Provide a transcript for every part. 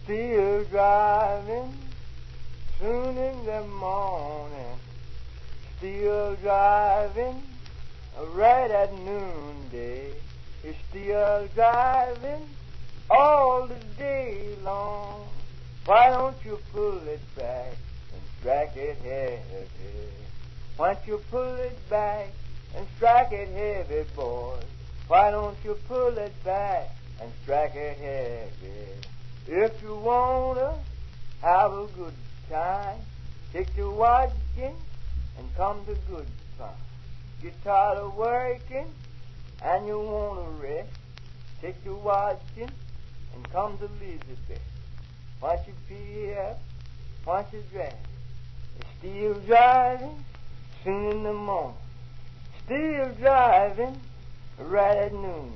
Still driving, soon in the morning. Still driving, right at noonday. You're still driving all the day long. Why don't you pull it back and strike it heavy? Why don't you pull it back and strike it heavy, boy? Why don't you pull it back and strike it heavy? If you wanna have a good time, take your watching and come to good fun. Get tired of working and you wanna rest, take your watching and come to Elizabeth. Once you feel, once you dress, you're still driving, soon in the morning. Still driving, right at noonday.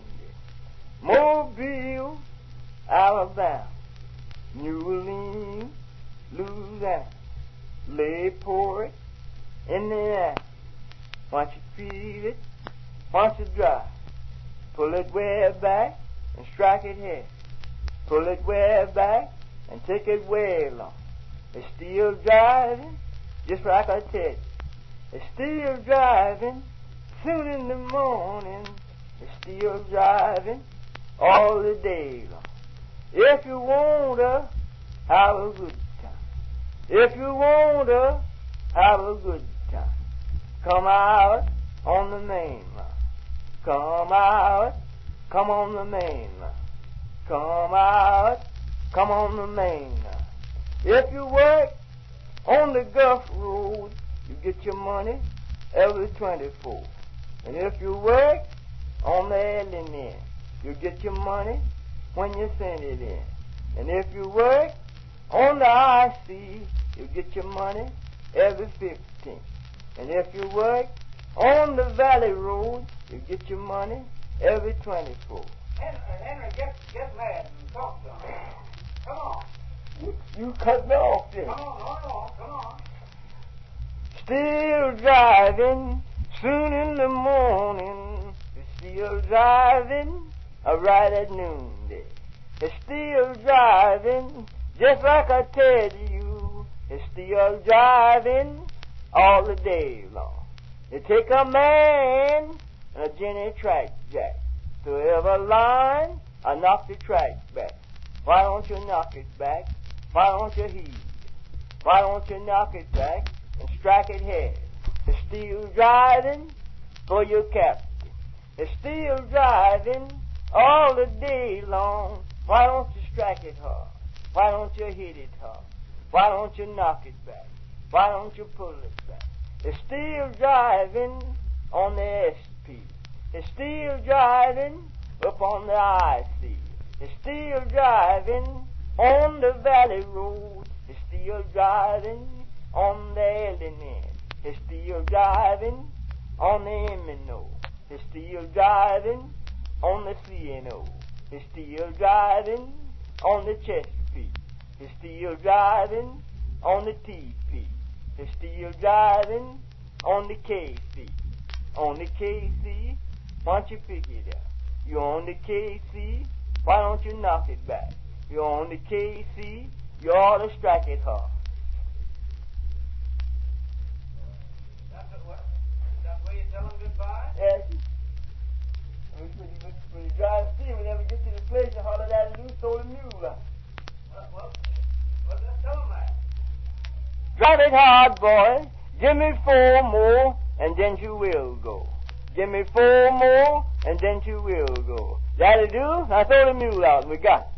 Mobile, Alabama. New Orleans, Louisiana. Layport, Indiana. Once you feel it, once you drive, pull it way back and strike it heavy. Pull it way back and take it way long. It's still driving, just like I said. It's still driving, soon in the morning. It's still driving all the day long. If you want to have a good time, if you want to have a good time, come out on the main line. Come out, come on the main line. Come out, come on the main line. If you work on the Gulf Road, you get your money every 24. And if you work on the Alien, you get your money when you send it in. And if you work on the IC, you get your money every 15. And if you work on the Valley Road, you get your money every 24. Henry, get mad and talk to him. Come on. You cut me off then. Come on, come on. Still driving, soon in the morning. Still driving, right at noonday. It's still driving, just like I tell you. It's still driving all the day long. You take a man and a Jenny track jack to every line, I knock the track back. Why don't you knock it back? Why don't you heave it? Why don't you knock it back and strike it head? It's still driving for your captain. It's still driving all the day long. Why don't you strike it hard? Why don't you hit it hard? Why don't you knock it back? Why don't you pull it back? It's still driving on the SP. It's still driving up on the IC. It's still driving on the Valley Road. It's still driving on the LNN. It's still driving on the MNO. It's still driving on the CNO. It's still driving on the Chesapeake. It's still driving on the TP. It's still driving on the KC. On the KC, why don't you pick it up? You're on the KC, why don't you knock it back? You're on the KC, you ought to strike it hard. That's the way you tell them goodbye? Yes. When you drive steam, we never get to the place and holler that loose stole a mule out. Well, let's tell them that. Drive it hard, boy. Give me 4 more, and then you will go. Give me 4 more, and then you will go. That'll do. I throw the mule out, and we got it.